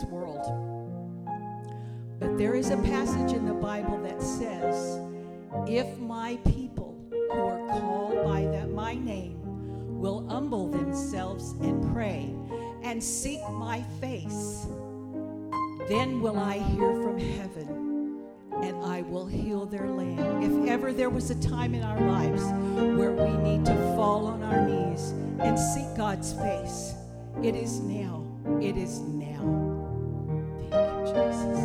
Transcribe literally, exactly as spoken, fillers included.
this world. But there is a passage in the Bible that says, if my people who are called by that my name will humble themselves and pray and seek my face, then will I hear from heaven and I will heal their land. If ever there was a time in our lives where we need to fall on our knees and seek God's face, it is now. It is now. Thank you, Jesus.